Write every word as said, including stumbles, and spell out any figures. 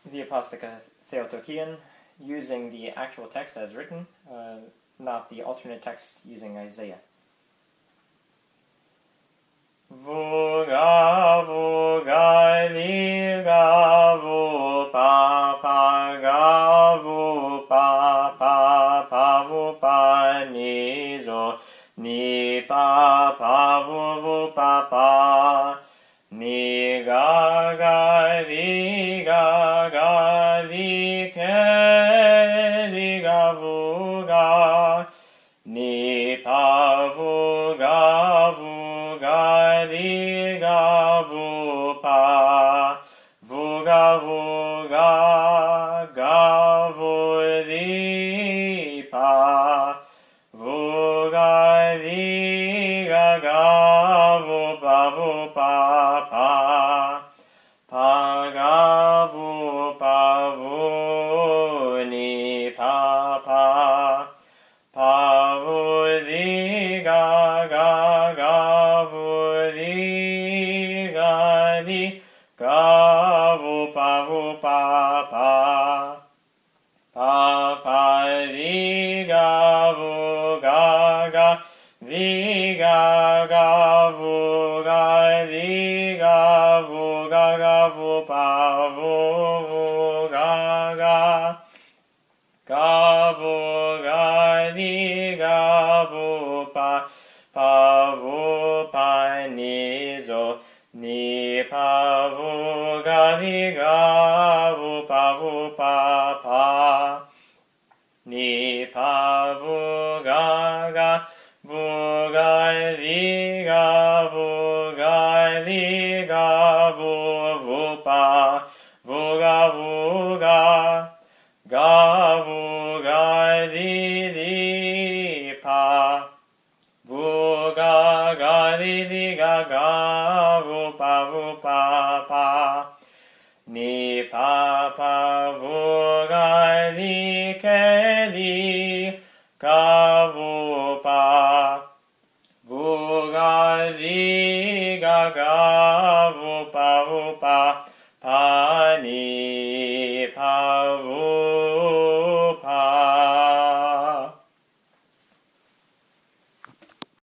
the Apostolica Theotokian, using the actual text as written, uh, not the alternate text using Isaiah. Vuga vuga liga vu pa pa ga vu pa pa pa vu pa ni zo ni pa pa vu vu pa pa ni ga ga li ga ga li ke li ga vu ga ni pa vu ga vu ga li ga vu pa vu ga vu ga ga vu li pa vu ga li ga ga vu pa vu pa pa pa ga vu pa vu ni pa pa pa vu li ga ga ga vu li ga li ga vu pa vu pa pa pa pa li ga vu ga ga li ga ga vu ga li ga vu ga ga vu pa vu vu ga ga ga vu ga li ga vu pa pa vu pa ni zo ni pa vu ga li ga vu pa vu pa pa ni pa vu ga ga vu ga li ga vu ga li ga vu vu pa vu ga vu ga ga vu ga li li pa vu ga ga li li ga ga vu pa vu pa pa ni pa pa vu ga li ke li ga vu pa vu ga li ga ga vu pa vu pa pa ni pa vu